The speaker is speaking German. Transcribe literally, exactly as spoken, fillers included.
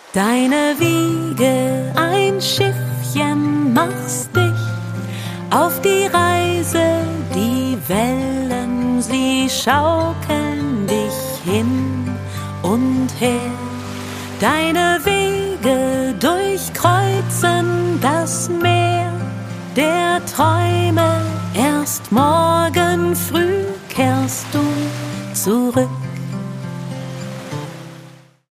Deine Wiege, ein Schiffchen, machst dich auf die Reise, die Wellen, sie schaukeln dich hin und her. Deine Wege durchkreuzen das Meer der Träume, erst morgen früh kehrst du zurück.